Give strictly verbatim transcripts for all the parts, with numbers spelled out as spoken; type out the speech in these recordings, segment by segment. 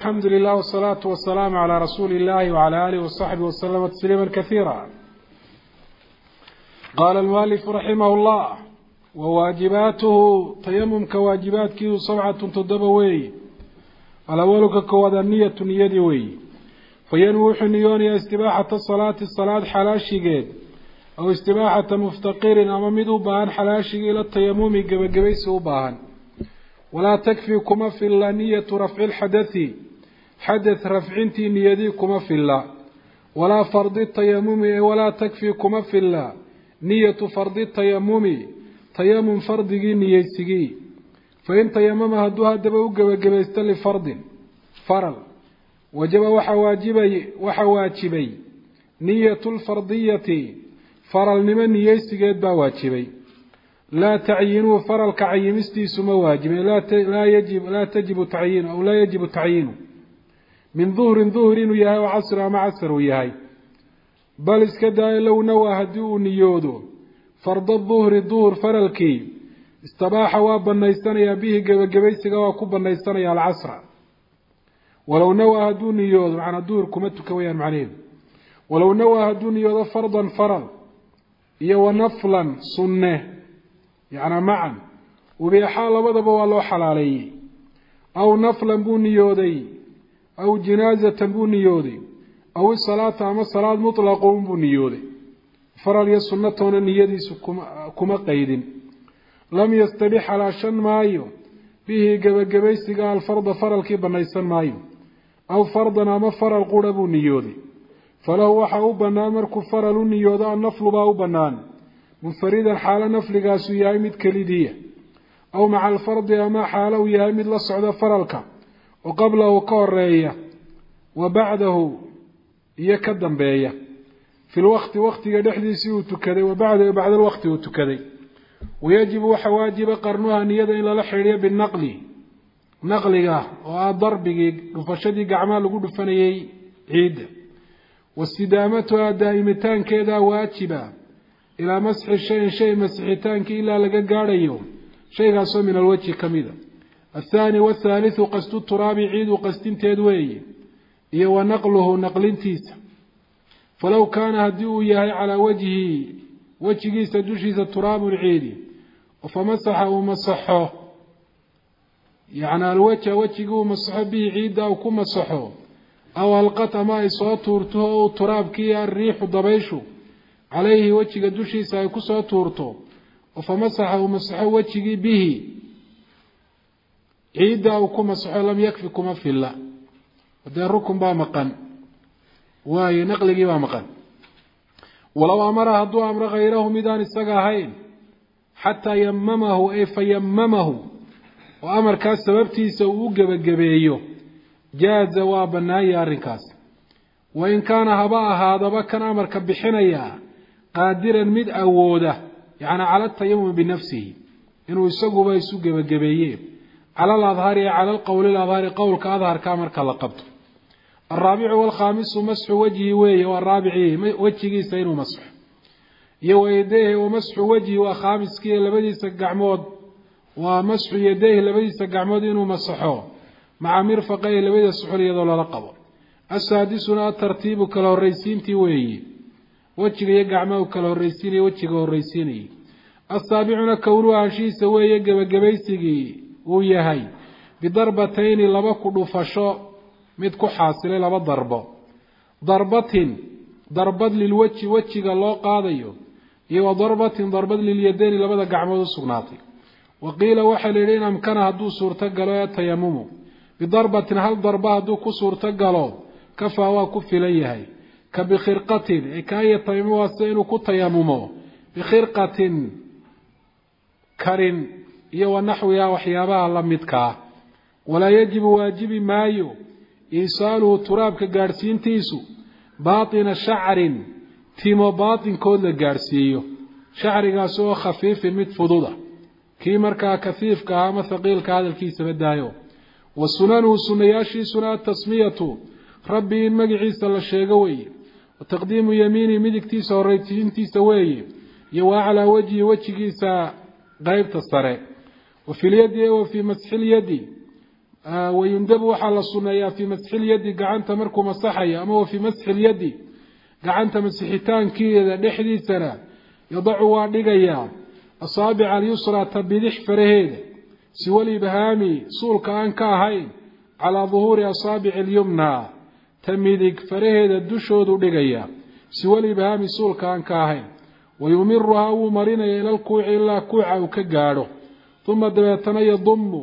الحمد لله والصلاة والسلام على رسول الله وعلى آله وصحبه وسلم تسليما كثيرا. قال المؤلف رحمه الله: وواجباته تيمم كواجبات كيو سبعة تدبوي الأول كواد النية نيدي وي فينوح نيون استباحة الصلاة الصلاة حلاشي قيد أو استباحة مفتقر أمامدو بان حلاشي إلى التيمم قبقبيسو بان. ولا تكفي كما في الله نية رفع الحدث حدث رفعنتي نيدي كما في الله، ولا فرض التيمم ولا تكفي كما في الله نية فرض التيمم تيمم فرضي نيسيجي. فإن تيمم هدوها دبو قبقبيست لفرض فرل وجب وحواجبي وحواجبي نية الفرضية فرل نمن نيسيجي بواجبي. لا تعينوا فرل كعيمستي سمواجب لا لا يجب لا تجب تعيين أو لا يجب تعيينه من ظهر ظهر وياي وعصر مع عصر وياي، بل اسكدا لو نوى هدو نيودو فرض الظهر الظهر فرلكي استباح وبنيستنيا به قبقبيسغا وكبنيستنيا العصر. ولو نوى هدو نيودو معنى الظهر كمتك ويان معنين، ولو نوى هدو نيودو فرضا فرل يو نفلا سنه يعني معا وبيحال بدب والله حلالي أو نفلا بنيودي أو جنازة بنيودي أو الصلاة أما الصلاة مطلقة بنيودي فرال يسنتون النيدي كما قيد لم يستبح على شن مايو به قبقبيس قال فرض فرال كي بنيسان مايو أو فرضنا ما فرال قرب نيودي فله وحاو بنان مركو فرال نيودا النفل باو بنان منفردا حال نفل قاسو يامد كليدية أو مع الفرض أما حاله يامد لصعد فرالك وقبله كورية وبعده يكدم بيه في الوقت وقت يدحديسي وتكذي وبعده بعد الوقت وتكذي. ويجب وحواجب قرنها نيدا إلى لحرية بالنقل نقلها وضربه فشدي قعمال قد فنيي عيد واستدامتها دائمتان كذا واجبا إلى مسح الشيء شيء مسحتان إلا لقى قاريو شيء غاسو من الوجه كميدا. الثاني والثالث قصد التراب عيد وقصد تدوي إيه ونقله نقل تيس. فلو كان هديو يهي على وجهه وجهه سدوشيس التراب العيد فمسحه ومسحه يعني الوجه وجهه مسحه به عيد أو كم مسحه أو القطع ما إصوات تورته تراب كي الريح ضبيشه عليه وجهه دوشيس أو كسو تورته فمسحه ومسحه وجهه به عيدا وكما صحيح لم يكفي كما في الله وديركم با مقن واي نقلقي با مقن. ولو أمر هدو أمر غيره ميدان السقاهين حتى يممه أي فيممه وأمر كاس سببتي سوء قبقبيه جاء زواب النهي الركاس. وإن كان هباء هذا بكنا أمر كبحنيا قادرا مد أوده يعني على التيمم بنفسه إنه يسوق بيسوق قبقبيه على الأظهار على القول الأظهار قول كأظهر كامر كالقبط. الرابع والخامس مسح وجهه ويه والرابع وجهه سين مسح يو يديه ومسح وجهه وخامس كي لبدي سقعمود ومسح يديه لبدي سقعمود إنه مسحه مع مرفقه لبدي سحول يدول لقبه. السادسنا الترتيب كله الرئيسين تيويه وجهه يقعمه كله الرئيسين وجهه الرئيسين. السابعنا كوروها شيء سويه قبقبيسي وياهي بضربتين لبا كدفشو مid ku xaasilay laba darbo darbatin darbad lil waji wajiga loo qaadayo iyo darbatin darbad lil yadayn labada gacmood u sugnaatay. waqiila waxa leeyeen amkana haduu suurta galo tayammum bidarbatin hal darba haduu ku suurta galo kafa waa ku filayahay ka bi khirqatin ikaya tayammum waasaynu ku tayammumo bi khirqatin karin iyo wanaxwiya waxyaabaha la midka. ولا يجب واجب مايو إيصاله تراب كجارسينتيسو باطن شعر تيمو باطن كود لجارسيو شعر قاسو خفيف مت فضوضة كي مركا كثيف كهام ثقيل كهذا الكيس بدايو. والسنن والسنياشي سنة تسميته ربي مجعيس للشيقوي وتقديم يميني مدك تيسا وريتين تيسا وي يوا على وجه وجه كيسا غيب تصري. وفي اليد وفي مسح اليد ويندب وحال الصنايا في مسح اليد قعنت مركو مسحيا أما في مسح اليد قعنت مسحتان كذا نحدي سنة يضع وادقيا أصابع اليسرى تبدح فرهيد سوى الإبهامي صول كان كاهين على ظهور أصابع اليمنى تمدق فرهيد الدشود ودقيا سوى الإبهامي صول كان كاهين ويمرها ومرنا إلى الكوع إلا كوع وكقاره ثم دبتنا يضم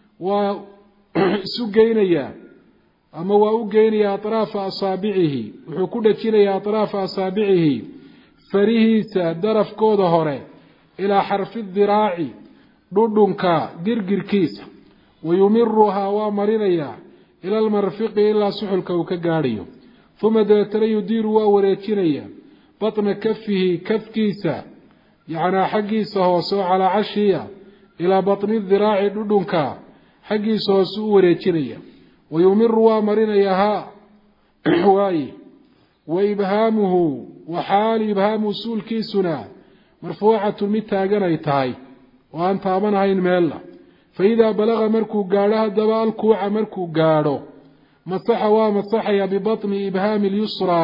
وسجينيا أما وأجينيا أطراف أصابعه وحكودة كينيا أطراف أصابعه فريهيس درف كود هوري إلى حرف الذراع دودنكا جرجر كيس ويمرها ومرنا إلى المرفق إلا سحلك وكقاريو ثم دبتنا يدير ووريتينيا بطن كفه كف كيسا يعني حقيسه وسوء على عشية إلى بطن الذراع دودنكا حقيسه وسوء وريتينيا ويمر ومرنيها واي وإبهامه وحال إبهام سول كيسنا مرفوعة متاقنا يتاي وأنت أمنها إنميلا فإذا بلغ مركو قالها دبال كوع مركو قالو مسح ومسحيا ببطن إبهام اليسرى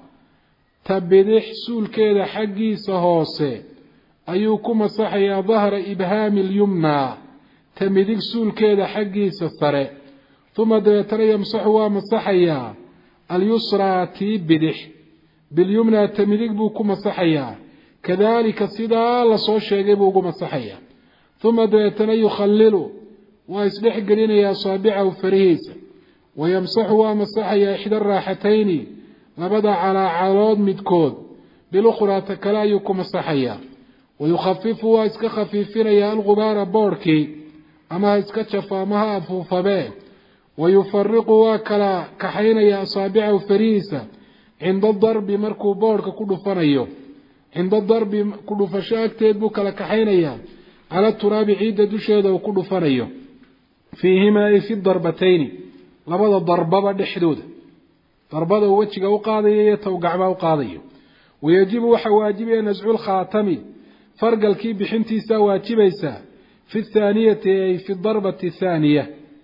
تبدح سول كيدا حقي سهوسي أيوكو مسحيا ظهر إبهام اليمنى تمدك سول كيدا حقي سسري ثم ديتري يمسح ومسحيا اليسرى تبدح باليمنى تمدك بوكو مسحيا كذلك السيدا لصو الشيء بوكو مسحيا ثم ديتري يخلل ويسبح قلين يا صابعه فريس ويمسح ومسحيا إحدى الراحتين لبدا على عروض مدكود بالأخرى تكلايكو مسحيا ويخفف واسك خفيفين يا الغبار بوركي أما اسك شفامها أفوفبين ويفرق واكلا كحين يا أصابعه فريسة عند الضرب مركو بورك كل فنيو عند الضرب كل فشاك تيدبوك لكحين يا على التراب عيد دشيده وكل فنيو فيهما في الضربتين لبدا الضربة دحدود ضربة وجهه وقاضية وقعبه وقاضية ويجب وحواجب نزع الخاتم فرق الكيب حنتي سواجبيسا في الثانية أي في الضربة الثانية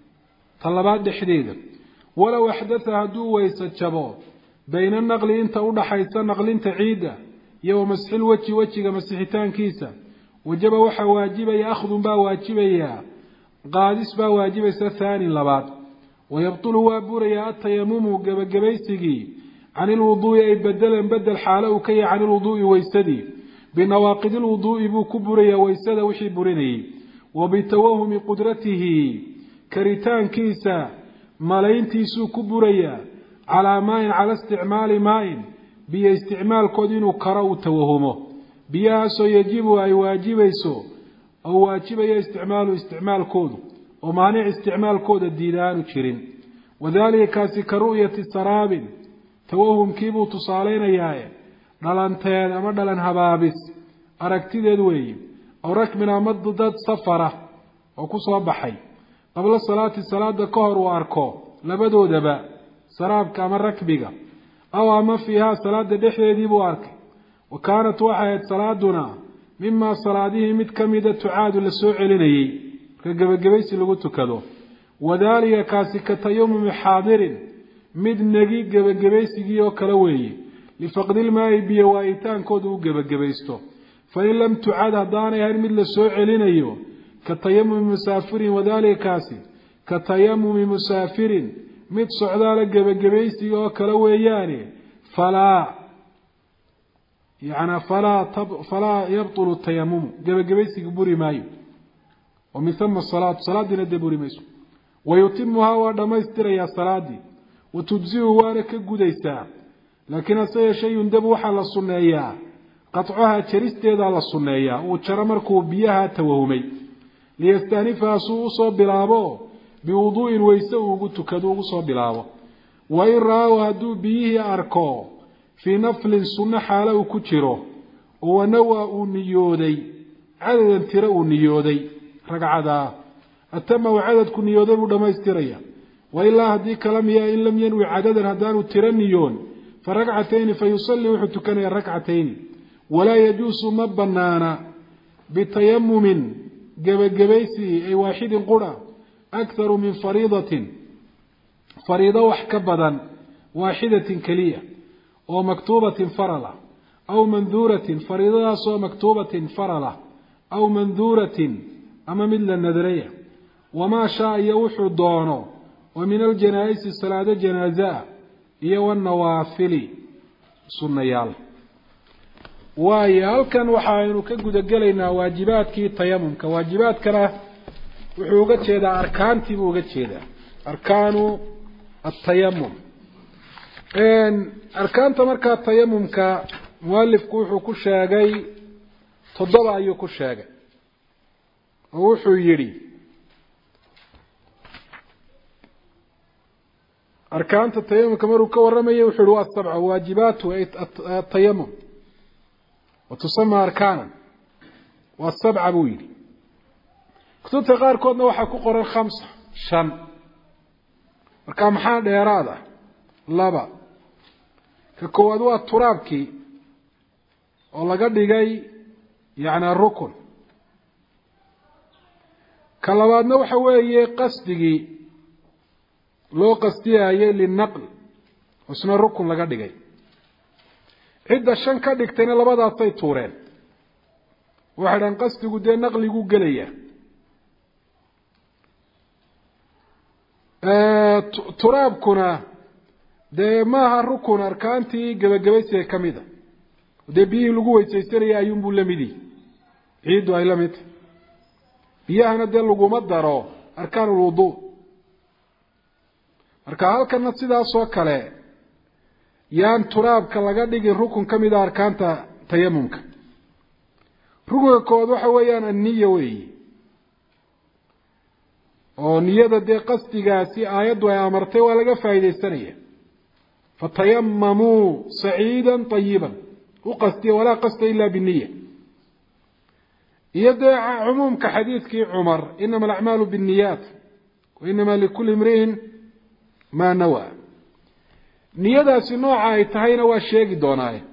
طلبات دحديدا ولو أحدثها دو ويسجبو بين النقل انت وضع حيث نقل انت عيدة يوم مسح الوجه وجه مسحتان كيسا وجب وحواجب يأخذ با واجبيا قادس با واجبيسا ثاني لبات ويبطل وابوريا التيمم قبقبيسكي عن الوضوء أي بدلا بدل حاله كي عن الوضوء ويستدي بنواقض الوضوء بو كبريا ويستد وحي بريني وبتوهم قدرته كريتان كيسا ملايين تيسو كبريا على ماء على استعمال ماء بي استعمال كودين كرو توهمه بياسو يجب أي واجبيسو أو واجبي استعمال استعمال كود ومانع استعمال كود الديدان وشرين وذلك كاسي كرؤية السراب توهم كيبو تصالين ياي دلانتين أما دلان هبابس أركتي دوي أو ركبنا مضدد صفرة أو كسوا بحي قبل الصلاة الصلاة كهر وأركو لبدو دبا سراب كما ركبك أو أما فيها صلاة دحية دي بوارك وكانت واحد صلاتنا مما صلاته متكمدة تعاد للسوء لني كجبجبيس اللي قلت كذا وذلك كاسكة يوم محاضر مد نجي جبجبيس جيو كلوي لفقد الماء بيوايتان كودو جبجبيستو فإن لم تعاد هداني هل مد للسوء لنيو كتيمم مسافر وذلك كاسي كتيمم مسافر مد صعدال جبجبيس جيو كلوي يعني فلا يعني فلا طب فلا يبطل التيمم جبجبيس جبوري مايو ومن ثم الصلاة صلاة دين الدبوري ميسو ويتمها ودما يستريا الصلاة دي وتجزيه وارك قديسا لكن أصير شيء يندبو حال الصنايا قطعها تريستيد على الصنايا وتشرمركو بيها توهمي ليستانفها سوء بلابو بوضوء ويسو قلت كدو صوب بلابو وإن رأوا هدو بيه أركو في نفل السنة حاله كتيره ونوى نيودي عددا ترى نيودي رقعدا التم وعدد كن نيودي ودما يستريا وإلا هدي كلام يا إن لم ينوي عددا هدان ترنيون فرقعتين فيصلي وحتكن الركعتين ولا يجوز مبنانا بتيمم جبجبيسي أي واحد قرى أكثر من فريضة فريضة وحكبدا واحدة كلية أو مكتوبة فرلة أو منذورة فريضة سو مكتوبة فرلة أو منذورة أما مثل النذرية وما شاء يوحو الدونه ومن الجنائز الصلاة جنازة يو النوافل سنيال ويال كان وحاينو كقد قلينا واجبات كي التيمم كواجبات كنا وحوقت شيدا أركان تبوقت شيدا أركان التيمم إن أركان تمركا التيمم كمؤلف كوحو كشاقي تضبع أيو كشاقي وحو يري أركان التيمم كمرو كورمية وحلوات السبع واجبات التيمم وتسمى أركانا والسبع بويلي كتبت غير كودنا وحا كقرى الخمسة شن أركان محال إرادة لابا ككوادوا الترابكي والله قد يجي يعني الركن كلابادنا وحا ويه قصدي loo qastiyay linaql usna rukun laga dhigay cidda shan ka dhigtayna labadaas ay tuureen waxaan qastigu de naqligu galaya ee turaabkuna de maaha rukun arkaantii gabagabaysiga kamida de biyo lagu weysaysanaya ayuun buu lamidi ciidu ay lamid biyahana de lagu ma daro arkaanul wudu marka halkana sidaas oo kale yaan turaabka laga dhigin rukun kamid ah arkaanta tayammumka rukunka kood waxa weeyaan an-niyya weey oo niyada de qasdigaasi aayadu ay amartay waa laga faa'iideysanaya fatayammamu sa'iidan tayyiban uqasti wala qasta illa bin-niyya yada umumka hadithki Umar inma al-a'malu bin-niyyat wa inma likulli imrin ما نوى نيدا سنوعا يتهينا واشيغي دوناي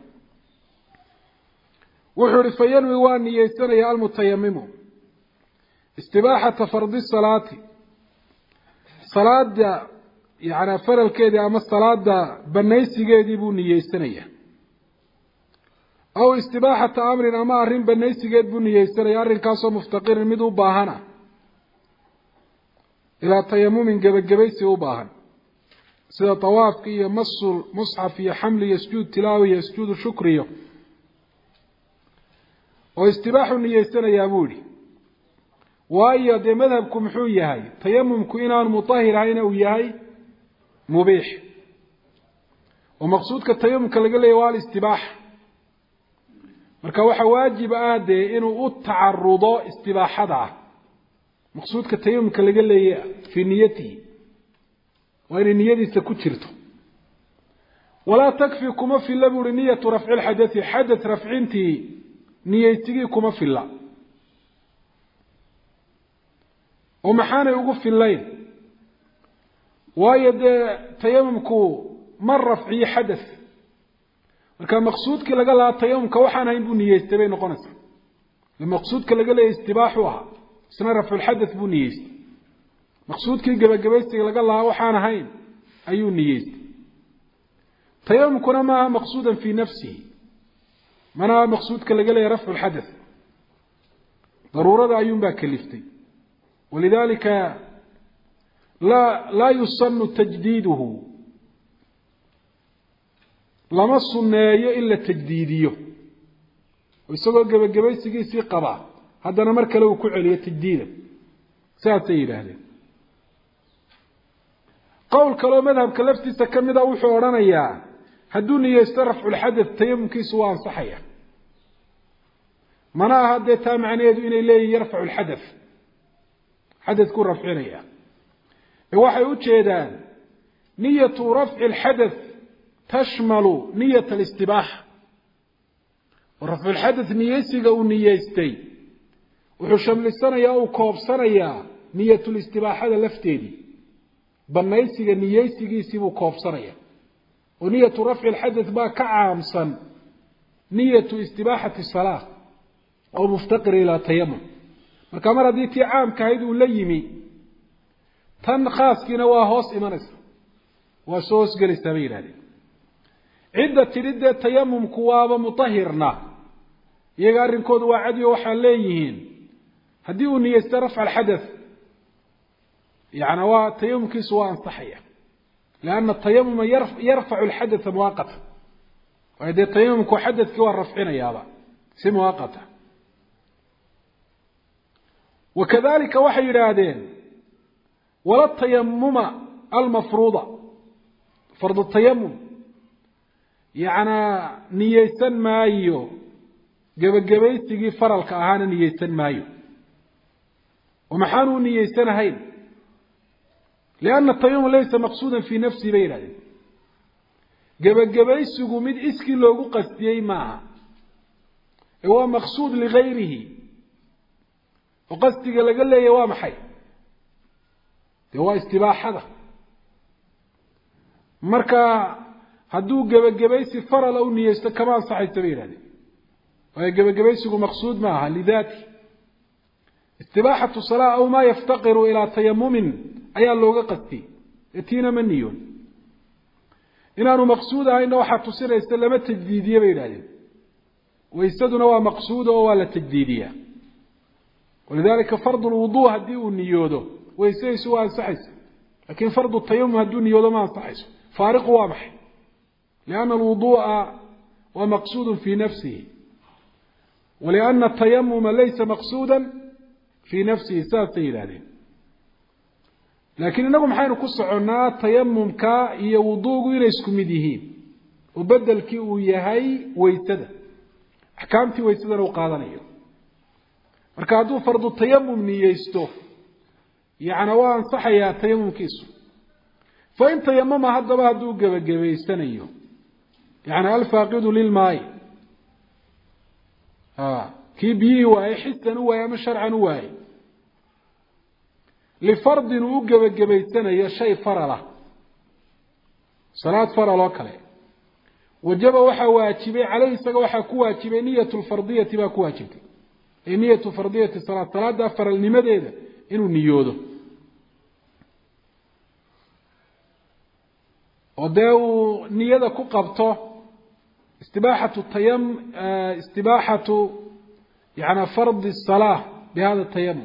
وحر فينوي وان يسنى يا المتيمم استباحة فرض الصلاة صلاة يعني فرل كده اما الصلاة بنيسي جيدي بوني يسنى او استباحة امر اما ارين بنيسي جيد بوني يسنى ارين كاسو مفتقر مدو باهنا الى تيمم جبل جبيسي وباهن سيدا طواف كي يمص المصحف يحمل يسجود تلاوي يسجود شكري واستباح النيستنا يا بولي وأي دي مذهبكم حوية هاي تيممكم إنان مطاهر هاينا وياهي مبيح ومقصود كالتيمم كاللقل يوال استباح مركا وحا واجب آدي إنو التعرض استباح هذا مقصود كالتيمم كاللقل في نيته وإن نيتي سكتشرته ولا تكفي كما في اللبور نية رفع الحدث حدث رفعنتي نيتي كما في الله ومحانا يوقف في الليل ويد تيممكو مر رفعي حدث وكان مقصود كلا قال تيممك وحانا ينبو نيتي بين قنص المقصود كلا قال استباحها سنة رفع الحدث بو نيتي مقصود كي جب جبستي لقى الله وحنا هين أيون نيست تيمم كنا ما مقصودا في نفسه منا مقصود كلقى له رفع الحدث ضرورة أيون باكلفتي ولذلك لا لا يصن تجديده لما الصناية إلا تجديديه ويسوق جب جبستي سي قضاء هذا أنا مركله وكعليه تجديده ساتير هذا قول كلام مذهب كلفتي تكمل أو حورنا يا هدوني يسترف الحدث تيم كيسوان صحيح منا هذا تام عن يد إن إليه يرفع الحدث حدث كون رفعنا يا وحي وجهدان نية رفع الحدث تشمل نية الاستباحة ورفع الحدث نيسي أو نيستي وحشم السنة يا أو كوب سنة يا نية الاستباحة لفتيدي بنيسيغا نيسيغيسي كوفسريا ونية رفع الحدث با كعامسا نية استباحة الصلاة أو مفتقر إلى تيمم marka mar hadii tii caamka ahayd uu la yimi tan khaaskiina waa hoos imanaysa waa soo hoosgelaysaa bay yidhahdeen cidda tidhidee tayamumku waaba mutahirna iyaga arrinkooda waa cadiyo waxaa leeyihiin haddii uu niyeysto rafca alxadath yani waa tayamumkiisu waa ansaxaya lianna tayamuma yarfacu alxadatha muwaqata waayo dee tayamumku xadadkii waa rafcinayaaba si muwaqata wakadalika waxay yidhaahdeen wala tayamuma almafruuda fardu tayamum yacnaa niyeysan maayo gebagabaysigii faralka ahaana niyeysan maayo oo maxaanuu niyeysanahayn lianna tayamum laysa maqsuudan fii nafsihi bay yidhahdeen gebagabaysigu mid iskii loogu qastiyey maaha ee waa maqsuud ligayrihi oo qasdiga laga leeyahy waa maxay dee waa istibaaxada marka hadduu gebagabaysi farala u niyeysto kama ansaxaysa bay yidhahdeen waayo gebagabaysigu maqsuud maaha lidaati istibaaxatu salaa aw maa yaftaqiru ilaa tayamumin ayaa looga qastiyey etiina ma niyoon inaanu maqsuud ahayna waxaa tusinaysa lama tajdiidiye bay yidhahdeen waysaduna waa maqsuuda oo waa la tajdiidiyaa walidalika fardu lwuduu haddii uu niyoodo waysadiisu waa ansaxaysa lakin fardu tayamum hadduu niyoodo ma ansaxayso faariqu waa maxay lianna alwuduu'a waa maqsuudun fii nafsihi walianna atayamuma laysa maqsuudan fii nafsihi saasay yidhahdeen laakiin inagu maxaynu ku soconnaa tayamumka iyo wuduugu inay isku mid yihiin oo bedelkii uu yahay waysada axkaamtii waysadana uu qaadanayo marka hadduu fardu tayamum niyeysto yacni waa ansaxayaa tayamumkiisu fa in tayamama haddaba hadduu gebagabaysanayo yacni alfaaqidu lilmaayi kii biyihii waayey xisan u waayey ama sharcan u waayey lifardin uu u gebagabaysanayo shay faralah salaad faral oo kale wajaba waxaa waajibay caleyhi isaga waxaa ku waajibay niyatu lfardiyati baa ku waajibtay ay niyatu fardiyati salaad salaada faralnimadeeda inuu niyoodo oo dee uu niyada ku qabto istibaaxatu tayam istibaaxatu yani fardi salaa bihada tayamum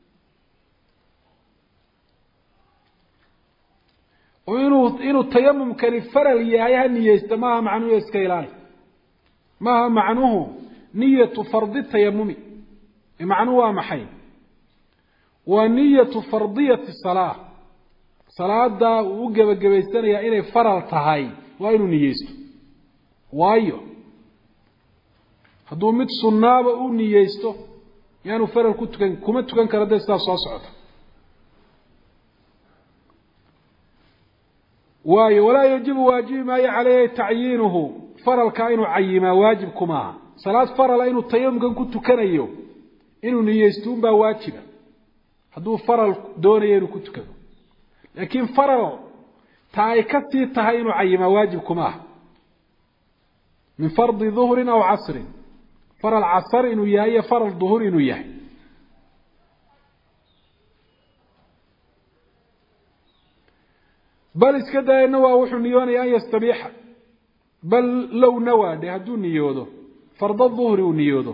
oo inuu inuu tayamumkani faral yahay ha niyeysta maaha macnuhu iska ilaali maaha macnuhu niyatu fardi tayamumi macnuhu waa maxay waa niyatu fardiyati salaa salaada uu u gebagabaysanayaa inay faral tahay waa inuu niyeysto waayo hadduu mid sunnaaba u niyeysto yaanu faral ku tukan kuma tukan karo dee sidaas soo socota waayo walaa yajibu waajibi maayo caleyhi tacyiinuhu faralkaa inuu cayimaa waajib kumaaha salaad farala inuu tayamumkan ku tukanayo inuu niyeysto unbaa waajiba hadduu faral doonayo inuu ku tukado laakiin faral ta ay ka sii tahay inuu cayimaa waajib kumaaha min fardi duhrin aw casrin faral casar inuu yahay iyo faral duhur inuu yahay bal iska daayana waa wuxuu niyoonaya an yastabiixa bal low nawaadhe hadduu niyoodo farda duhri uu niyoodo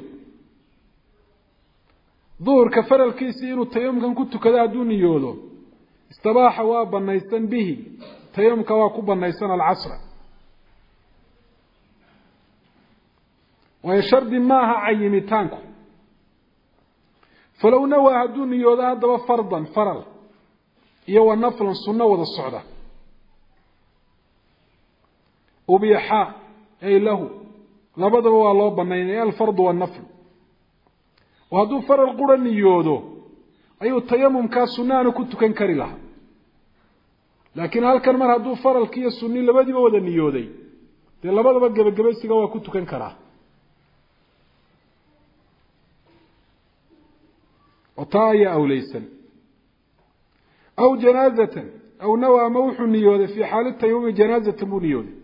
duhurka faralkiisii inuu tayamumkan ku tukado hadduu niyoodo istabaaxa waa banaysan bihi tayamumka waa ku banaysan alcasra waayo shardi maaha cayimitaanku falow nawaa hadduu niyoodo haddaba fardan faral iyo wa naflan sunno wada socda ubiixa ay lahu labadaba waa loo banaynay alfardu wannafl oo hadduu faral qura niyoodo ayuu tayamumkaa sunnaana ku tukan kari lahaa laakiin halkan mar hadduu faralkiiyo sunni labadiiba wada niyooday dee labadaba gebagabaysiga waa ku tukan karaa oo taa ayaa awleysan aw janaazatan aw nawaa ma wuxuu niyooday fii xaali tayamumi janaazatan buu niyooday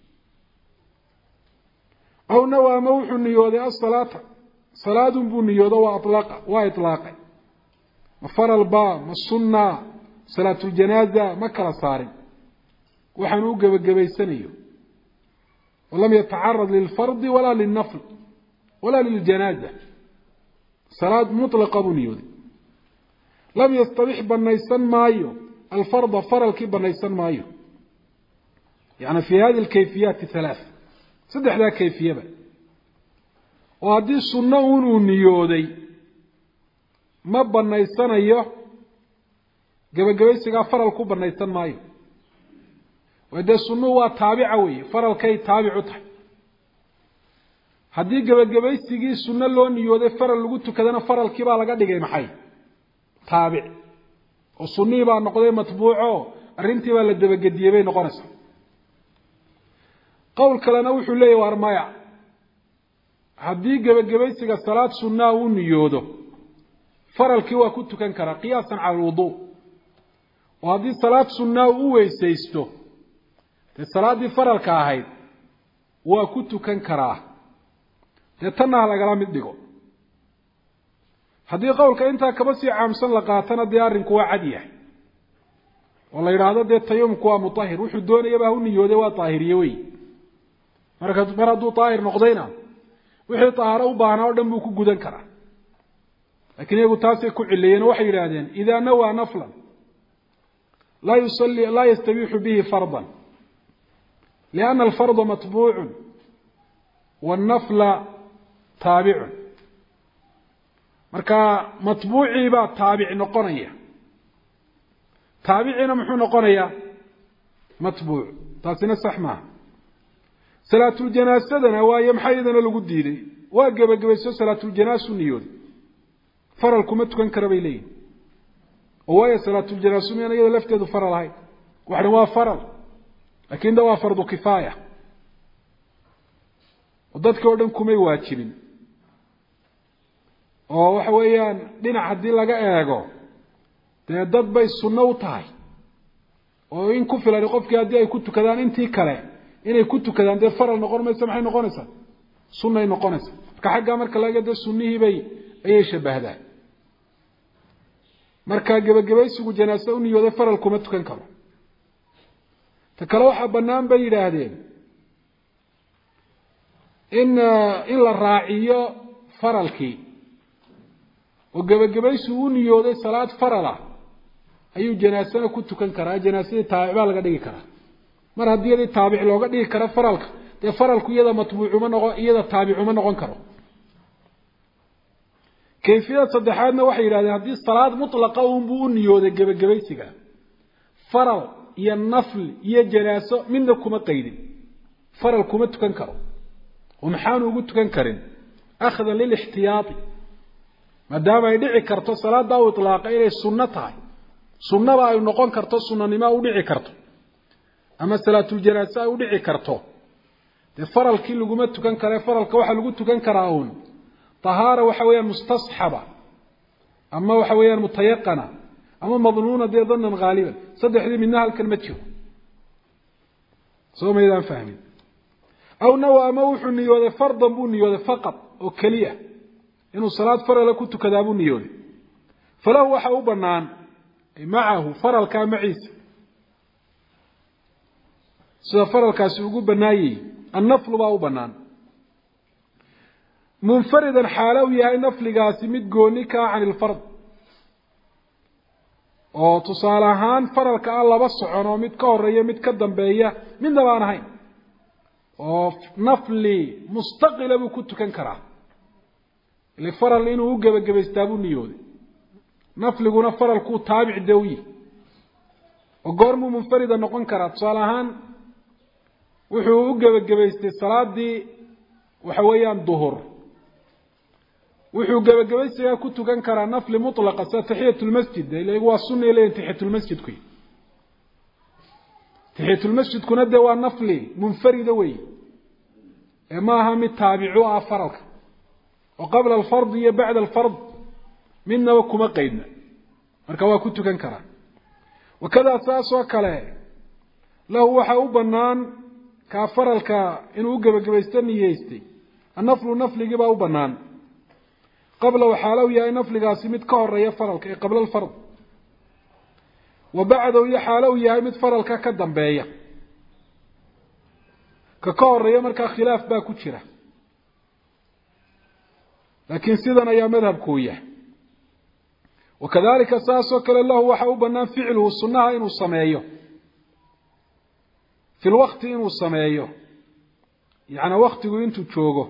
aw nawaa ma wuxuu niyooday asalaata salaadun buu niyoodo waa alaqa waa ilaaqay ma faral baa ma sunnaa صلاة الجنازة ما كلا صارم وحنو جبجبيسنيو ولم يتعرض للفرض ولا للنفل ولا للجنازة صلاة مطلقة بنيودي لم يستبيح بنيسان مايو الفرض فرل كي بنيسان مايو يعني في هذه الكيفيات الثلاث صدح ذا كيفية بقى وهذه السنة ونيودي ما بنيسان ايوه جبجبيسيغا فرل كو بنيسان مايو وهذا السنة هو تابعوي فرل كي تابعو تحي haddii gabagabaysigii sunna loo niyooday faral lagu tukadana faralkii baa laga dhigay maxay taabic oo sunnii baa noqday matbuuco arintii baa la dabagediyay bay noqonaysaa qowl kalena wuxuu leeyahay war maya haddii gabagabaysiga salaad sunna uu niyoodo faralkii waa ku tukan karaa qiyaasan cala wudu oo haddii salaad sunna uu weysaysto ee salaadii faralka ahayd waa ku tukan karaa تنها لغلا mid dhigo hadii qowlka inta kaba si caamsan la qaatana diyaarinku waa cad yahay wala yiraahdo de tayumku waa mutahhir wuxuu doonayaba uu niyooday waa taahiriye way marka mar haduu taahir noqdayna wixii taahara u baahnaa oo dhan buu ku gudan karaa laakiin iyagu taasay ku cileeyeen waxay yiraahdeen idha nawa naflan la yusalli la yastabihu bihi fardan لأن الفرض متبوع والنفل تابع marka matbuuci ba taabic noqonaya taabicina muxuu noqonaya matbuuc taasina sax ma salaatul janaasadana waa yamxaydana lagu diiday waa gabagabayso salaatul janaasu niyood faral kuma tukan kara bay leeyihiin oo waa salaatul janaasu iyada lafteedu faral ahay waxna waa faral laakiin waa fardu kifaaya dadka oo dhan kumay waajibin oo waxa weeyaan dhinac hadii laga eego dee dad bay sunno u tahay oo in ku filan qofkii hadii ay ku tukadaan intii kale inay ku tukadaan dee faral noqon mayso maxay noqonaysaa sunna ay noqonaysaa marka xagga marka laga dee sunnihii bay ayay shabahdaan marka gabagabaysigu janaasa u niyooday faral kuma tukan karo ta kale waxa banaan bay yiraahdeen in in la raaciyo faralkii oo gabagabaysi uu niyooday salaad farala ayuu janaasada ku tukan karaa janaasada taabic laga dhigi karaa mar haddii ay taabic looga dhigi karo faralka de faralku iyada matbuucu ma noqon iyada taabicu ma noqon karo kayfiyada saddexaadna waxay yiraahdeen haddii salaad mutlaqa uu buu niyooday gabagabaysiga faral iyo nafl iyo janaaso midna kuma qaydin faral kuma tukan karo ومحانو ugu tukan karin akhda lil ihtiyati madama ay dhici karto salaada oo itlaaqa inay sunna tahay sunnaba ay noqon karto sunnanimo u dhici karto ama salaatul janaasa ay u dhici karto de faralkii lagu ma tukan kare faralka waxa lagu tukan karaa uun tahaara waxa weeyaan mustashaba ama waxa weeyaan mutayaqana ama madnuuna de dhannan ghaaliban saddexdii midna halkan ma jiro soo meedan fahmin أو نوى موح نيوذ فرضا بو نيوذ فقط أو كلية إنه صلاة فرل كنت كذابو نيوذ فله وحاو بنان معه فرل كان معيس سوى فرل كاسوقو بنايي النفل باو بنان منفردا حالوي هاي نفل قاسي متقونيكا عن الفرض oo tusaale ahaan faralka alla ba socono mid ka horeeya mid ka dambeeya mid dabaan ahayn oo nafli mustaqila buu ku tukan karaa li faral inuu u gabagabaystaa buu niyooday nafliguna faralku taabic dawi oo goormu munfarida noqon karaa tusaale ahaan wuxuu u gabagabaystay salaadii waxa weeyaan duhur wuxuu gabagabaysiga ku tukan karaa nafli mutlaqa sa tahiyatul masjid ilaa waa sunna ilaa tahiyatul masjid ku tahiyatul masjid kuna de waa nafli munfarida way ee ma aha mid taabicu ah faralka oo qabla al-fard iyo ba'da al-fard minna wa kuma qaydna marka waa ku tukan karaa wakada saasoo kale lahu waxa u banaan ka faralka inuu gabagabaysto niyeystay an-naflu nafligi baa u banaan قبل وحالو يا نفل قاسمت كهرية فرلك قبل الفرض وبعده يحالو يهي مد فرلك كدنبية ككور يمرك خلاف با كجرة لكن سيدنا يا مذهب كوية وكذلك أساس وكل الله وحاو بنان فعله السنة إنه السمايه في الوقت إنه السمايه يعني وقته إنتو تشوغه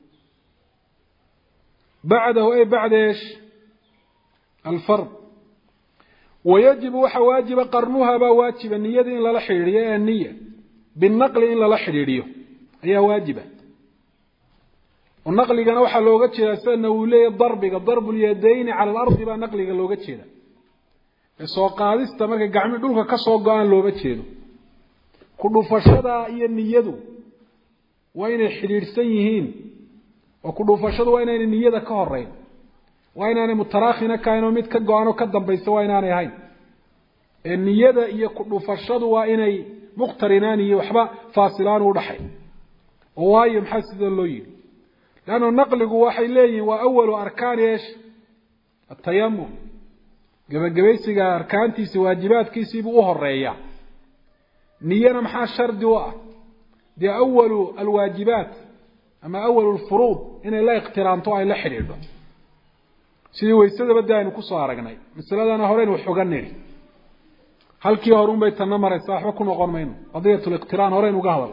بعده أي بعد إيش الفرض ويجب وحواجب قرنها بواجب النية إن لا حريرية النية بالنقل إن لا حريرية هي واجبة والنقل كان وحا لوغا جيدا سنه وليه ضرب ضرب اليدين على الارض با نقل لوغا جيدا soo qaadista marka gacmo dhulka ka soo go'an looba jeedo ku dhufashada iyo niyadu waa inay xiriirsan yihiin oo ku dhufashadu waa inay niyada ka horeeyeen waa inaanay mutaraakhina kaayno mid ka go'an oo ka dambaysa waa inaanay ahayn ee niyada iyo ku dhufashadu waa inay muqtarinaan iyo waxba faasilaan u dhaxay oo waayo maxaa sida loo yiri لأنه نقله وحي ليه وأول أركان إيش التيمم قبل قبيسك أركان تيسي واجبات كيسي بأوه الرئية نيانا محا الشرد وقع دي أول الواجبات أما أول الفروض إن لا يقتران طوعي لا حرير سيدي ويستدى بدأ أنه كسو عرقناي مثل هذا أنا هورين وحقان نيري هل كي هورون بيت النمر الصاحب وكون وقال مينو قضية الاقتران هورين وقهضل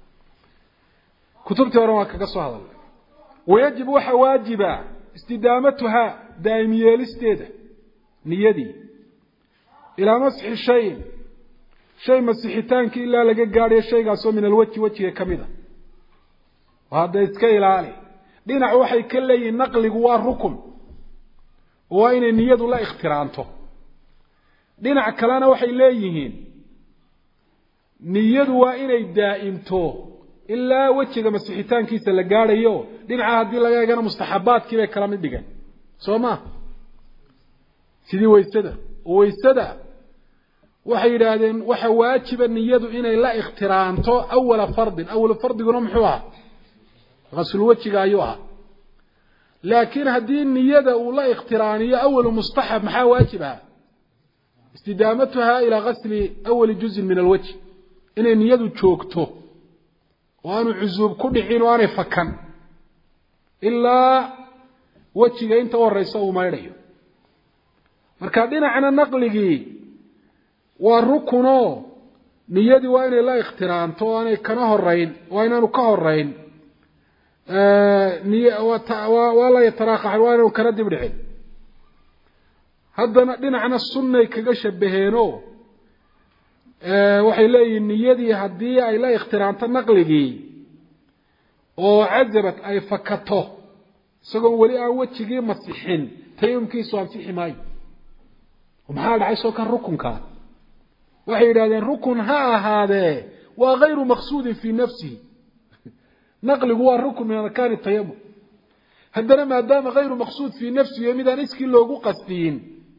كتبت هورون وكاكسو هذا ويجب وحا واجبا استدامتها دائمية الاستيدة نيدي إلى مسح الشيء شيء مسحتانك إلا لقى قاري الشيء قاسو من الوجه وجه كميدا وهذا يتكيل عليه دينا وحي كلي نقل قوار ركن وإن النيد لا اخترانته دينا كلانا وحي ليهين نيد وإن دائمته إلا وجهك مسحتان كيس اللي قاريو دينعا هدي لغا كان مستحبات كيبا كلام دغان سوما سيدي ويسدا ويسدا waxay yiraahdeen waxa waajiba niyadu inay la ikhtiranto awwal fard awwal fardiguna muxuu ah ghasl wajiga ayuu ah laakiin hadii niyada uu la ikhtiraniyo awwal mustahab maxaa waajiba istidamatuha ila ghasl awwal juz' min alwajh inay niyadu joogto وأنا عزوب كل حين وأنا فكان إلا وجهي أنت والرئيس وما يريه مركادين عن النقل والركنو نيدي وين لا اختران تو أنا كناه الرين وين أنا كاه الرين آه نية ولا يتراقح وين أنا كرد بدحين هذا دين عن السنة كجش بهينو waxay leeyihiin niyadii hadii ay la ikhtiiraanto naqligii oo cajabat ay fakato isagoo wali aan wajigii masixin tayumkiisu aan sixi maayo ومحال عيسو كان ركن كان waxay yiraahdeen rukun ha ahaade waa غير مقصود في نفسه نقله waa rukun min arkaan التيمم hadana maadaama غير مقصود في نفسه yimidaan iskii loogu qastiin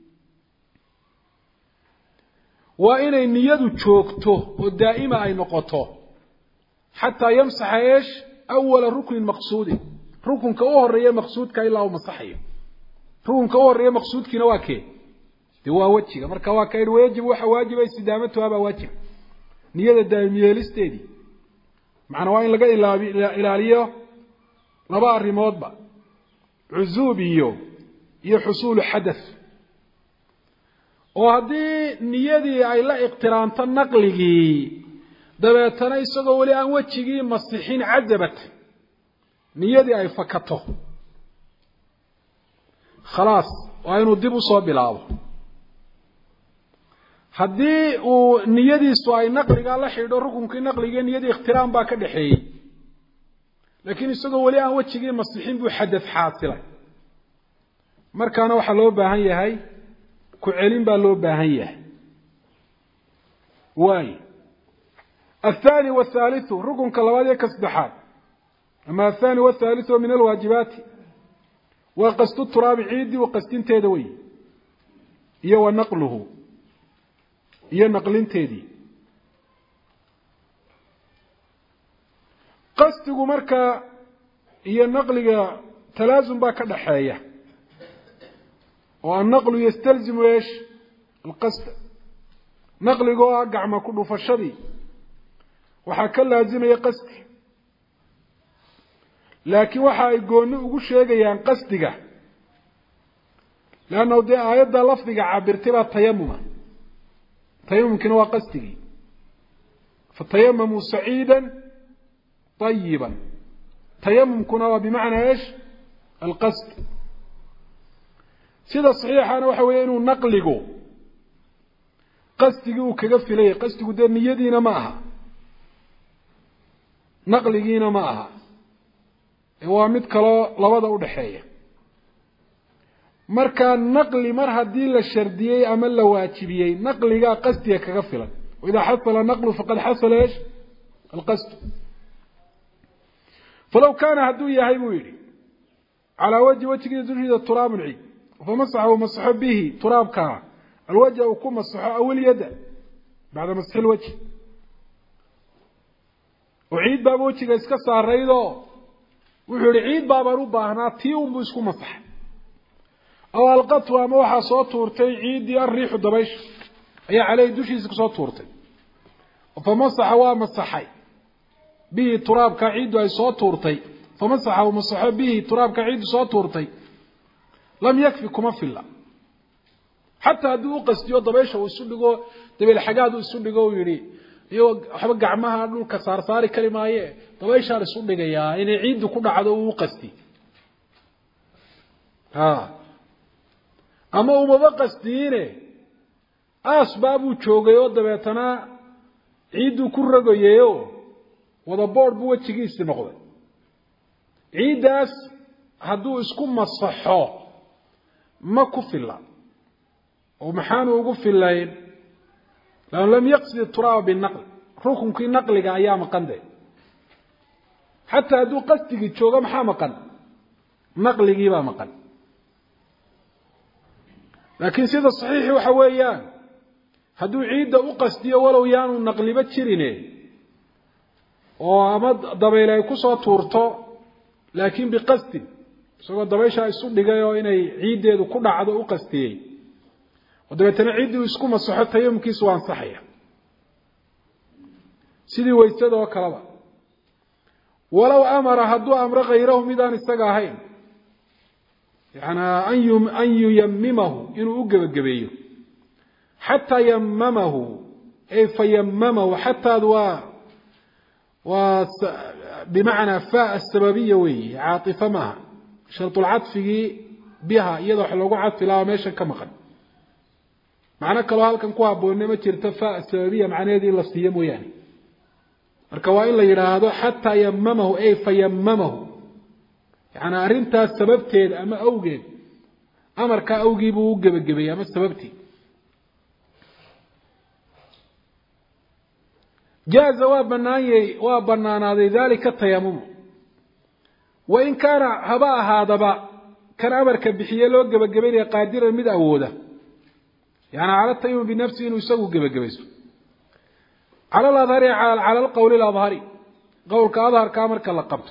وإن النية تشوكته ودائما أي نقطه حتى يمسح إيش أول ركن مقصود ركن كأوه الرئي مقصود كإلا ومصحيه ركن كأوه الرئي مقصود كنواكي دوا وجهك مركا واكاين ويجب وحواجب استدامته هذا وجه نية الدائمية الاستيدي معنى وين لقى إلاليه لبا الرموت با عزوبيو يحصول حدث وهذه نيدي أي لا اقتران تنقله دبتنا يسقوا لي أن وجهي مصحين عجبت نيدي أي فكته خلاص وأنو دبوا صوب العاب هذه ونيدي سواء نقل قال حيدو ركن كي نقل نيدي اقتران باك دحي لكن يسقوا لي أن وجهي مصحين بحدث حاصلة مركانا وحلو باهن يهي كعلم بالله باهية واي الثاني والثالث ركن كلوادي كصدحات أما الثاني والثالث من الواجبات وقصد التراب عيدي وقصدين تيدوي يو نقله يو نقلين تيدي قصده مركا يو نقل تلازم باك دحايا والنقل يستلزم ايش القصد naqligoo ah gacma ku dhufashadii waxaa ka laazimaya qasdi laakiin waxa ay gooni ugu sheegayaan qasdiga laanna dee aayadda lafdiga cabirtay baa tayamuma tayamumkina waa qasdigii fatayamamuu saciidan طayiban tayamumkuna waa bimacnaa eesh alqasd sida saxiixana waxa weeye inuu naqligu qasdigii uu kaga filaya qasdigu dee niyadiina ma aha naqligiina ma aha waa mid kaloo labada u dhaxeeya marka naqli mar haddii la shardiyey ama la waajibiyey naqligaa qasdiga kaga filan waidaa xasala naqlu faqad xasala eesh alqasd falaw kaana hadduu yahay buu yidhi calaa wajhi wejigiisa dushiisa turaabun ciid famasaxa uu masaxo bihi turaabkaa alwajha uu ku masaxo aw ilyadda bacda masxi lwajhi oo ciid baaba wejiga iska saaraydoo wuxuu yihi ciid baabaan u baahnaa tii unbuu isku masaxay aw alqatu ama waxaa soo tuurtay ciiddii alriixu dabaysha ayaa caleyhi dushiisa kasoo tuurtay famasaxa waa masaxay bihi turaabka ciiddu ay soo tuurtay famasaxa uu masaxo bihi turaabka ciiddu soo tuurtay lam yakfi kuma filla xataa haddii u qastiyo dabaysha uu isu dhigo dabeel xagaad uu isu dhigo uu yidhi iyo waxba gacmaha dhulka saarsaari kari maaye dabayshaan isu dhigayaa inay ciiddu ku dhacdo uu qasti ha ama umaba qastiine asbaabuu joogay oo dabeetana ciidduu ku rogayeyo wada boodh buu wejigiisii noqday ciiddaas hadduu isku masaxo ma ku filla oo maxaanu ugu fillayn lan lam yaqsid turaaba binaql rukunkii naqliga ayaa maqan de xataa hadduu qasdigii joogo maxaa maqan naqligiibaa maqan laakiin sida saxiixi waxa weeyaan hadduu ciidda u qasdiyo walow yaanu naqliba jirine oo ama dabayl ay kusoo tuurto laakiin biqasdin isagoo dabayshaa isu dhigay oo inay ciiddeedu ku dhacdo u qastiyey oo dabeetana ciiddii uu isku masaxo tayamumkiisu waa ansaxaya sidii waysada oo kaleba walow amara hadduu amro khayrahu midaan isaga ahayn yanaa an yuyamimahu inuu u gebagabeeyo xataa yamamahu ay fayamamahu xataad waa waa bimacnaa faa asababiya weeye caaطifa maaha sharطulcadfigii biha iyada wax loogu cadfi lahaa meeshan ka maqan macno kaloo halkan ku habboonne ma jirto faa asababiya macnaheedii in la siiyo mooyaane marka waa in la yidhaahdo xataa yamamahu ay fayamamahu yani arrintaas sababteed ama awgeed amarkaa awgii buu u gebagabeeyey ama sababtii jaaza waa banaanyay waa banaanaaday dalika tayamumu wain kaana haba ahaadaba kan amarka bixiye loo gebagabaynaya qaadiran mid awooda yani cala tayamum binafsi inuu isagu gebagabayso cala aladhari cala alqowli aladhari qowlka adharkaa marka la qabto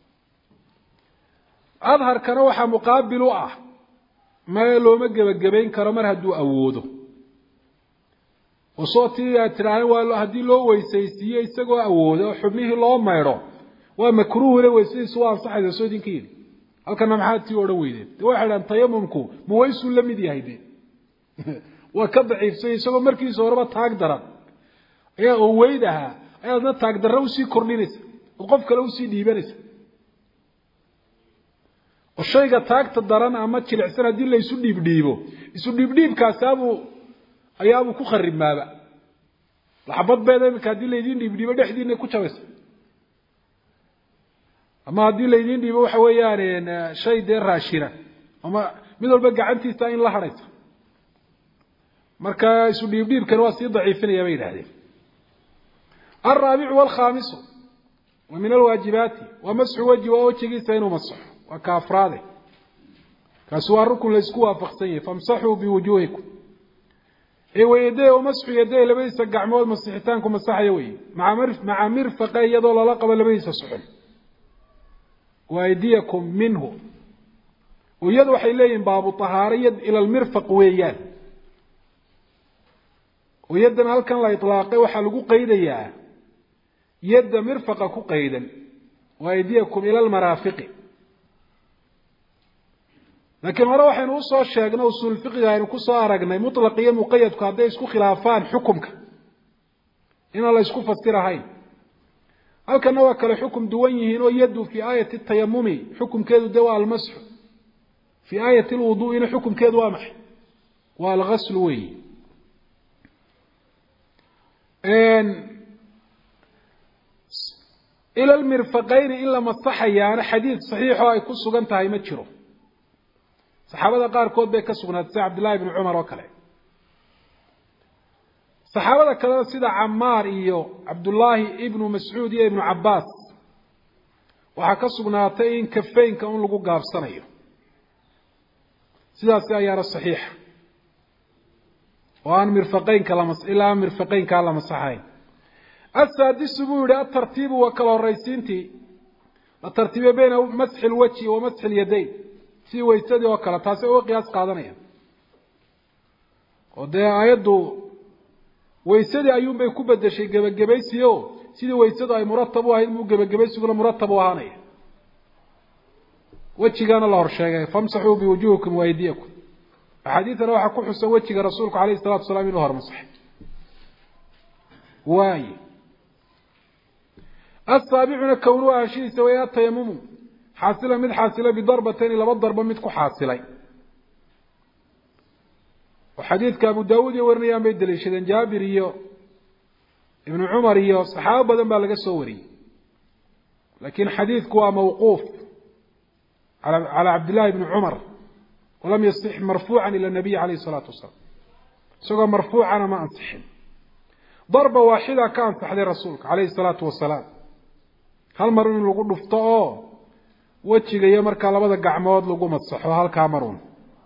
adharkana waxaa muqaabil u ah mae looma gebagabayn karo mar hadduu awoodo oo soo tii aad tidhaaheen waa haddii loo weysaysiiye isagoo awooda oo xubnihii loo maydho waa makruuhile weysadiisu waa ansaxaysa soo idinka yidhi halkana maxaad tii odhan weydeen de waxay dhahan tayamumku ma waysuu la mid yahay de waa ka daciifsay isagoo markiisa horeba taag daran ayaa oo weyd ahaa ayaadna taag darra usii kordhinaysa oo qof kale usii dhiibanaysa oo shayga taagta daran ama jilicsan haddii la isu dhiibdhiibo isu dhiibdhiibkaasaabuu ayaabuu ku kharimaaba laxbad beeda iminka haddii laydiin dhiibdhiibo dhexdiina ku jabaysa ama haddii laydiin dhiibo waxa weeyaan shay dee raashina ama mid walba gacantiisa in la hadhaysa marka isu dhiibdhiibkana waa sii daciifinaya bay yidhahdeen alraabicu walkhaamisu wa min alwaajibaati wa masxu wajhi waa wejigiisa inuu masaxo waa ka afraade kaasi waa rukun la isku waafaqsan yahay famsaxuu biwujuuhikum wayadee masxu yadee labadiisa gacmood masixitaanku masaxaya wey maca mirfaqe iyadoo lala qabo labadiisa suxul waaydiyakum minhu iyadu waxay leeyihin baabu tahaaro yad ila lmirfaq weeyaan ويدنا هل كان لا إطلاقه وحلقوا قيديا يد مرفقة قيدا وأيديكم إلى المرافق لكن مرة وحين وصوا الشاقنا وصول الفقه يعني كسوا أرقنا مطلقية مقيد كهذا يسكو خلافان حكمك إن الله يسكو فاستيرا هاي هل كان وكل حكم دوينه إنه يدو في آية التيمم حكم كذو دواء المسح في آية الوضوء إنه حكم كذو وامح والغسل وي إن إلى المرفقين إلا ما الصحي يعني حديث صحيح ويكون سجنتها يمتشره صحابة قار كود بيك سجنات سي عبد الله بن عمر وكله صحابة كذا سيدة عمار إيو عبد الله ابن مسعود ابن عباس وحكى سجناتين كفين كأن لقوا قاب صنيو سيدة سيارة الصحيح وأن مرفقين كلام إلى مرفقين كلام صحيح السادس بوري الترتيب وكلا الرئيسينتي الترتيب بين مسح الوجه ومسح اليدين في ويسدي وكلا تاسع وقياس قادنيا وده آيادو ويسدي أيوم بيكون بدأ شيء جب جبيسيو سيدي ويسدي أي مرتب وهاي مو جب جبيسيو ولا مرتب وهاني وجه كان الله رشاقه فامسحوا بوجوهكم وأيديكم حديث روح كل حسن وجه رسولك عليه الصلاة والسلام إنه هرمصح واي السابعون كونوا شيء سويات تيمم حاصلة مد حاصلة بضربتين لبض ضربة مدكو حاصلين وحديث كابو داود يورنيان بيدلي شدن جابريو ابن عمريو صحابة دنبا لقى سوري لكن حديث كوا موقوف على على عبد الله بن عمر ولم يصح مرفوعا إلى النبي عليه الصلاة والسلام سوى مرفوعا ما أنصح ضربة واحدة كانت تحدي رسولك عليه الصلاة والسلام هل مرون لقوا نفطاه وجهك يا مركا لبدا قعمود لقوا متصحوا هل كامرون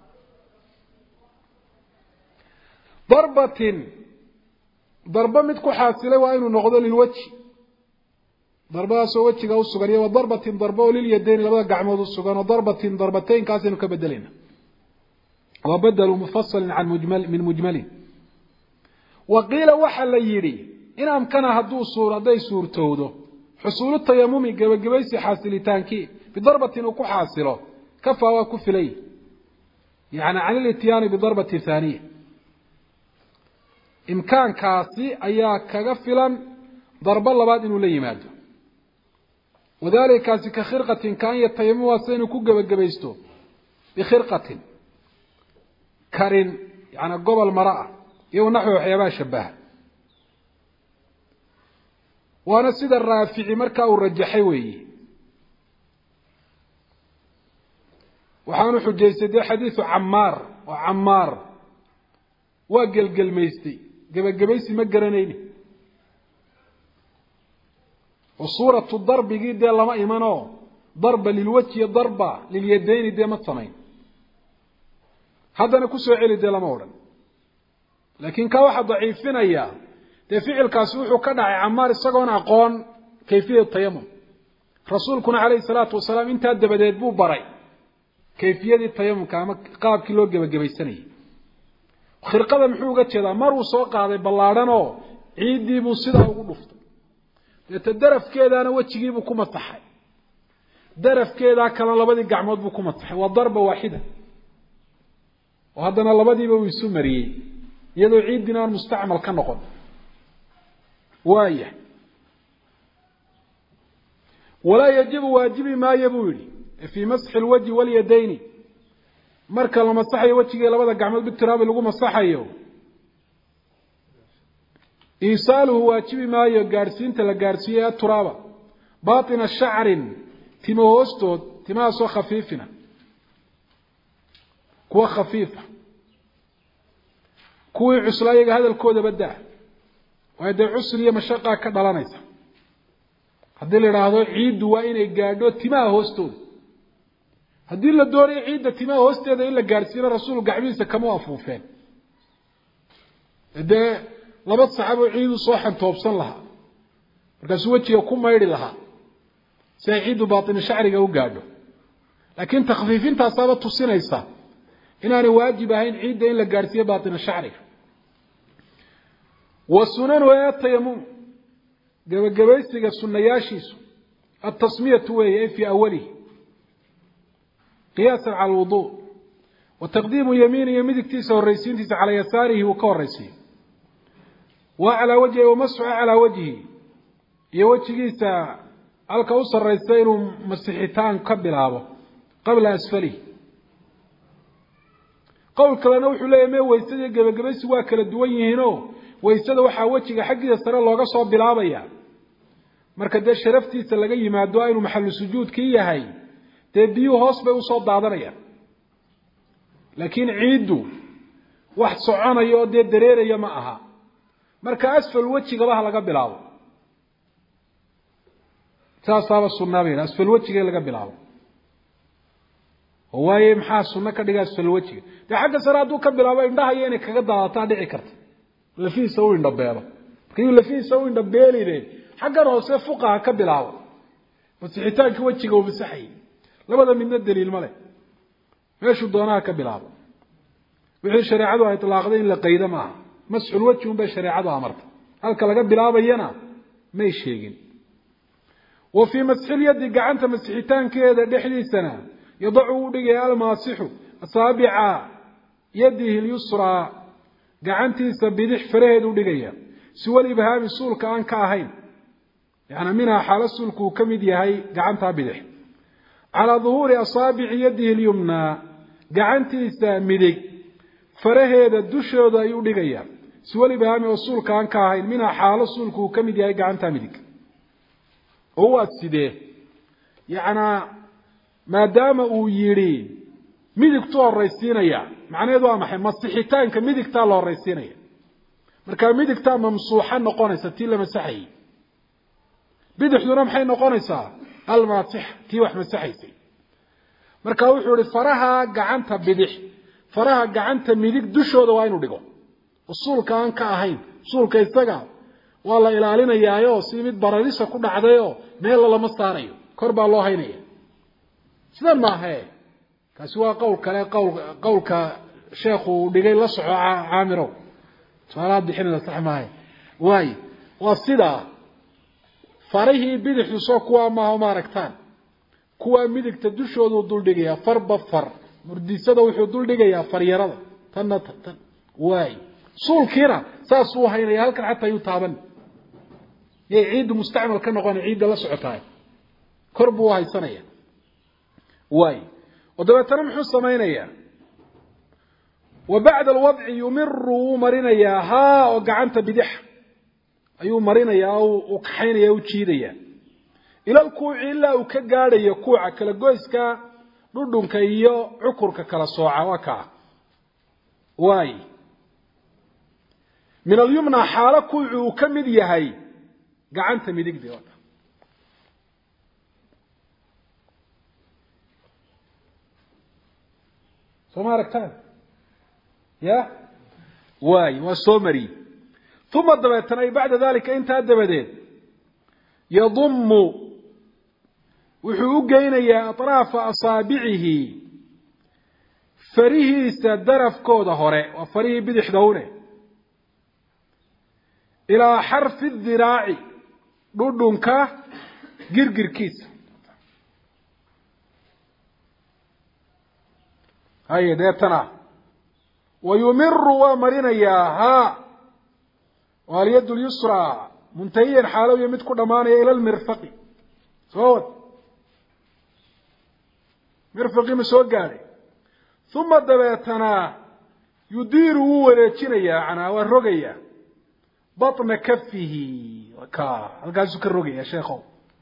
ضربة ضربة متكو حاصلة وإنه نغض للوجه ضربة سو وجهك أو السجرية وضربة ضربة لليدين لبدا قعمود السجان وضربة ضربتين كاسين كبدلين وبدلوا مفصل عن مجمل من مجمل وقيل وحل يري إن أمكن هدو صورة دي صورة توده حصول التيمم جبجبيس حاصلتانكي بضربة وكو حاصله كفى وكف لي يعني عن الاتيان بضربة ثانية إمكان كاسي أيا كغفلا ضرب الله بعد إنه لي ماده وذلك كاسي كخرقة كان يتيمم واسين وكو جبجبيسته بخرقة كارين يعني قبل مرأة يو نحو حيابا شبه وانا سيد الرافعي مركا ورجحي وي وحانو حجيسي دي حديث عمار وعمار وقل قل ميستي قبل قبيسي مقرنيني وصورة الضرب دي لما ايمانو ضربة للوجه ضربة لليدين دي متصمين هذا نكسو علي دي لما ورن لكن كواحد ضعيفين اياه تفعل كاسوح وكدع عمار السقون أقون كيفية التيمم رسولكنا عليه الصلاة والسلام انت هدى بدأت بو براي كيفية التيمم كما قاب كيلو جبا جبا سنة خرقة محوقة كذا مروا سوق هذا بلارانو عيدي بو صدا وقلفت يتدرف كذا أنا وجهي بكم الصحي درف كذا كان لبدي قعمود بكم الصحي والضربة واحدة وهذا أنا لبدي بويسو مريه يدو عيد دينار مستعمل كنقض وايه ولا يجب واجب ما يبولي في مسح الوجه واليدين مركا لما صحي وجهي لبدا قعمد بالتراب لغو مسحيو إيصاله واجب ما يقارسين تلقارسيه التراب باطن الشعر تموستو تماسو خفيفنا كوا خفيفة كوي عسلايق هذا الكود بداه وهذا عسر يا مشقة كدلانيسا هذي اللي راهو عيد وين يقعدوا تما هوستو هذي اللي دوري عيد تما هوستو هذا إلا قارسين الرسول قاعدين كما أفوفين هذا لبض صحابه عيد صوحا توبصن لها ركسوتي يكون ما يري لها سيعيد باطن شعرك وقعدوا لكن تخفيفين تصابت تصينيسا إن أنا واجب هين عيد إلا قارسين باطن شعرك والسنن وهي التيمم جبجبيسك السنياشيس التصمية وهي في أوله قياسا على الوضوء وتقديم يمين يمينك تيسا والرئيسين تيسا على يساره وكو الرئيسين وعلى وجهه ومسح على وجهه يوجهيسا الكوس الرئيسين مسحيتان قبل هذا قبل أسفله قول كلا نوح لا يمي ويسد جبجبيس واكل الدوين هنا ويسد وحا وجهه حق سره لوغا سو bilaabaya marka de sharaftiisa laga yimaado inuu maxallu sujuud ka yahay de biyo hoos bay u soo daadanayaan laakiin ciidu wax soconayo de dareeraya ma aha marka asfal wajiga waxa laga bilaabo taasaba sunnada asfal wajiga laga bilaabo waaye maxaa sunna ka dhigaa asfal wajiga de xagga saraadu ka bilaabo indhaha inay kaga daadataa dhici karto lafiisa uu indhabeelo markii lafiisa uu indhabeelire xagga hoose fuqaha ka bilaabo masixitaanka wajiga oo masaxay labada midna daliil ma leh meeshu doonaha ka bilaabo wixii shariicadu ay talaaqday in la qaydo ma masxul wajhi un bay shariicadu amartay halka laga bilaabayana may sheegin wa fi masxil yadi gacanta masixitaankeeda dhexdiisana yadacu dhigay al-maasixu asaabi'a yadihi al-yusra gacantiisa bidix faraheedu dhigaya si wali bahaami suulka aan ka ahayn يعني منها حال السلك كمد يهي قعنتها بدح على ظهور أصابع يده اليمنى قعنتي سامدك فرهيد الدشة دا يودقيا سوالي بهامي والسلك كان كاهين منها حال السلك كمد يهي قعنتها مدك هو السيدي يعني ما دام يري مدك تو الرئيسين يا معنى يدوى محي مصيحيتان كمدك تالو الرئيسين يا مركا مدك تا ممسوحا نقوني ستيلا مساحي bidixduna maxay noqonaysaa hal maasix tii wax masaxaysay marka wuxuu yiri faraha gacanta bidix faraha gacanta midig dushooda waa inuu dhigo usulka aan ka ahayn usulka isaga waa la ilaalinayaayo si mid baradisa ku dhacdayo meel lama saarayo kor baa loo haynaya sida ma ahay kaasi waa qowl kale qowl qowlka sheekhu dhigay la soco caamiro salaad bixinada sax maahay way waa sida farihi bidix soo kuwa ma ha maaragtaan kuwa midigta dushoodu dul dhigaya farba far murdisada wuxuu dul dhigayaa faryarada tan tan way suulkiina saas uu haynaya halkan xataa uu taaban ee ciid mustacmal ka noqon ciid la socotaay korbu haysanaya way ودبتنا محو سمينيا وبعد الوضع يمر مرينيا ها وقعنت بدح أيو مرينيا وكحينيا وتشيديا إلى الكوع إلا وكجاريا كوع كلا جويسكا ردون كيو عكرك كلا صوعة وكا واي من اليمنى حالة كوع وكمديا هاي قعنت مديك دي وكا سوما ركتان يا واي وسومري ثم دبتنا بعد ذلك انت دبدين يضم وحو جينيا اطراف اصابعه فريه سدرف كوده هره وفريه بدخدونه الى حرف الذراع دودونكا غيرغيركيس هاي ديتنا ويمر ومرينياها واليد اليسرى منتهيا حاله يمد كدمانيا الى المرفق صوت مرفقي مسو غاري ثم دبيتنا يدير ورجينيا عنا ورغيا بطن كفه وكا الغازو كرغيا شيخو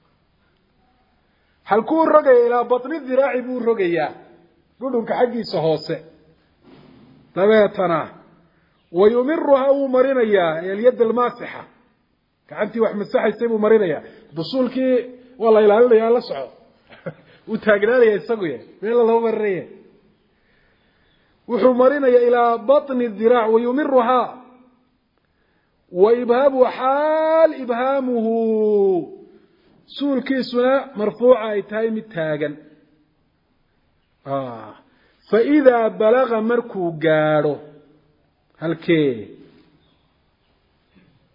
halkuu rogay ila batni diraaci buu rogaya dhulka xaqiisa hoose dabeetana ويمرها ومرينيا اليد الماسحة كعنتي واحد مساحة يسيبه مرينيا بصولكي والله إلا الله يا الله سعو وتاقنا لي يساقويا ويلا الله مرينيا وحو مرينيا إلى بطن الذراع ويمرها وإبهاب حال إبهامه سولكي سنة مرفوعة يتايم التاقن آه فإذا بلغ مركو قارو هلكي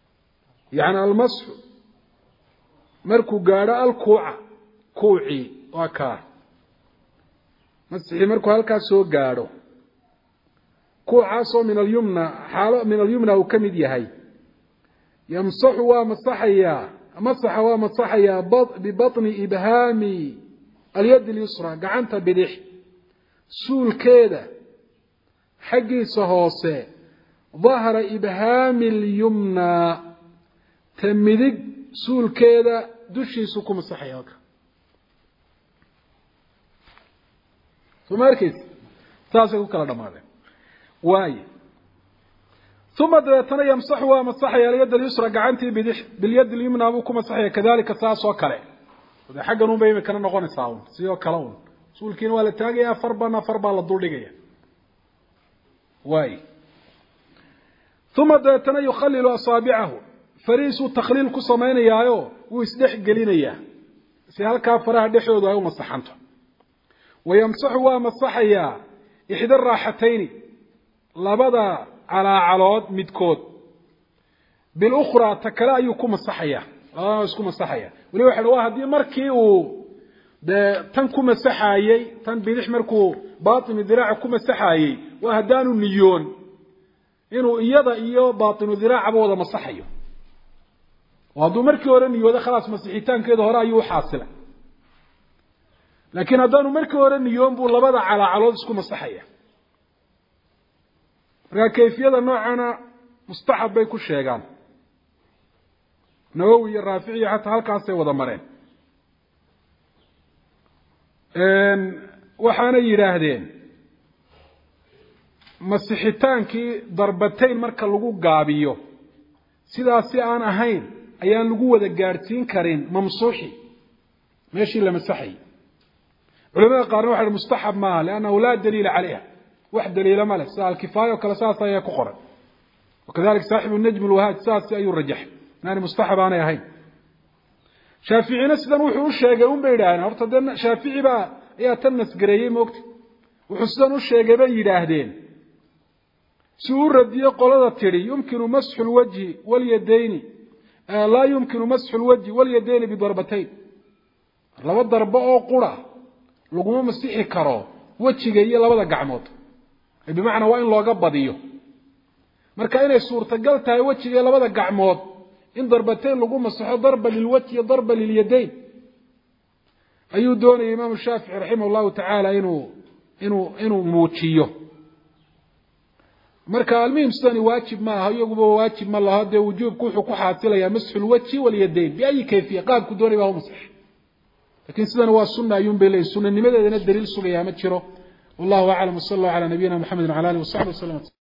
يعني المسح مركو قارا الكوع كوعي وكار مسحي مركو هلكا سو قارو كوعاسو من اليمنى حاله من اليمنى وكمد يهي يمسح ومسحيا مسح ومسحيا ببطن إبهام اليد اليسرى قعنت بدح سول كده حقي سهوسه ظهر إبهام اليمنى تمدق سول كده دشي سكم الصحيحك ثم أركز ساسي كلا دماغه واي ثم دتنا يمسح ومسح يا اليد اليسرى قعنتي باليد اليمنى ابوكم مسحيه كذلك ساس وكله هذا حق انه بيم كان نقون ساون سيو كلون سولكين ولا تاغيا فربنا فربا لا دولدغيا واي ثم دتنا يخلل اصابعه فريس تخليل كسمينيايو ويسدخ غلينيا سي halka faraha dhexdooda ay u masaxanto ويمسح ومسحيا احدى الراحتين labada على علود مدكود بالأخرى تكلا يكون مسحية آه يكون مسحية ولو واحد واحد يمركي و ده تنكو مسحايي تن بيدش مركو باطن الذراع كو مسحايي وهدانو نيون إنه إيضا إيو باطن الذراع بوضا مسحيه وهدو مركي ورني وده خلاص مسحيتان كده هرا يو حاصلة لكن هدانو مركي ورني يوم بو لبدا على علود يكون مسحية كيفية نوعنا مستحب بيكو الشيغان نووي الرافعي حتى هالكاسي وضا مرين وحانا يراهدين مسيحيتانكي ضربتين مركا لغو قابيو سيداسي آن أهين أيان لغو وذا قارتين كارين ممسوحي ماشي إلا مسحي علماء قارنوا واحد مستحب معها لأنه لا دليل عليها واحد دليل مالك سأل كفاية وكلا ساسا يكقرا وكذلك صاحب النجم الوهاد ساسا أي الرجح ناني مستحب أنا يا هين شافعي نسدا وحو الشيغون بيداهن horta شافعي با ayaa tan nasgareeyay moogta wuxuu sidan u sheegay bay yiraahdeen suuradiyo qolada tiri yumkinu masxu alwajhi wal yadayni la yumkinu masxu alwajhi wal yadayni bi darbatayn laba darbo oo qura lagu masixi karo wajiga iyo labada gacmood bi macna waa in looga badiyo marka inay suurtagal tahay wajiga iyo labada gacmood in darbateen lagu masaxo darba lil wajhi iyo darba lil yadayn ayuu doonay imaam Shaafi'i rahimahullahu ta'ala inuu inuu inuu muujiyo marka almuhim sidani waajib ma aha iyaguba waajib ma laha de wujuubku wuxuu ku xaasilaya masxul wajhi wal yadayn bi ay kayfiya qaab ku doonay baa masax laakiin sidana waa sunna ayuun beelay sunnanimadeedana daliil sugaya ma jiro wallahu a'lam sallallahu ala nabiyina muhammad wa ala alihi wa sahbihi sallam